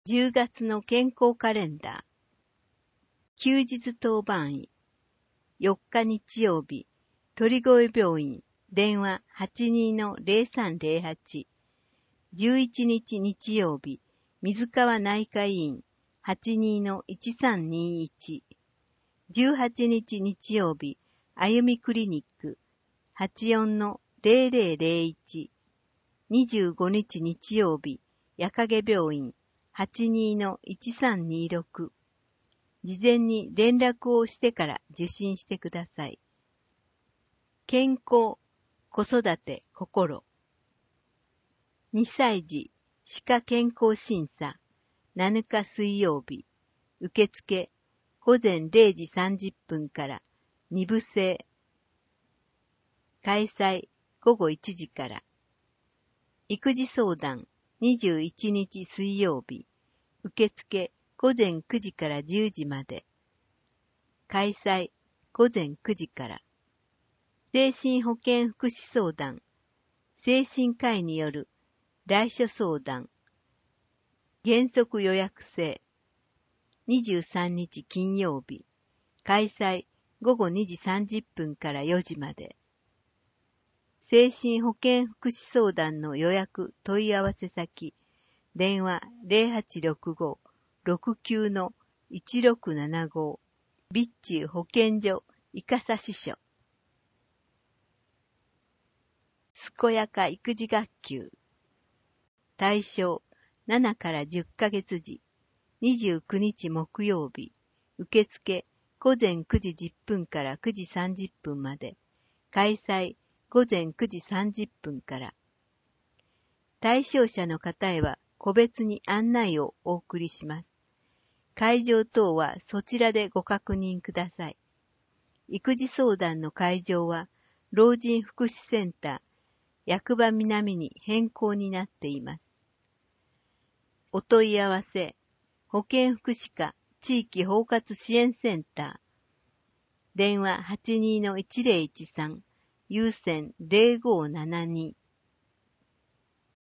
10月の健康カレンダー。休日当番医。4日日曜日、鳥越病院、電話 82-0308。11日日曜日、水川内科医院 82-1321。18日日曜日、あゆみクリニック 84-0001。25日日曜日、矢影病院 82-1326。事前に連絡をしてから受診してください。健康、子育て、心。2歳児、歯科健康審査、7日水曜日、受付、午前0時30分から2部制。開催、午後1時から。育児相談、21日水曜日、受付、午前9時から10時まで。開催、午前9時から。精神保健福祉相談、精神科医による来所相談。原則予約制。23日金曜日。開催、午後2時30分から4時まで。精神保健福祉相談の予約問い合わせ先。電話 0865-69-1675 備中保健所伊笠支所。健やか育児学級。対象7から10ヶ月時。29日木曜日。受付午前9時10分から9時30分まで。開催午前9時30分から。対象者の方へは個別に案内をお送りします。会場等はそちらでご確認ください。育児相談の会場は老人福祉センター役場南に変更になっています。お問い合わせ、保健福祉課地域包括支援センター。電話 82-1013 有線0572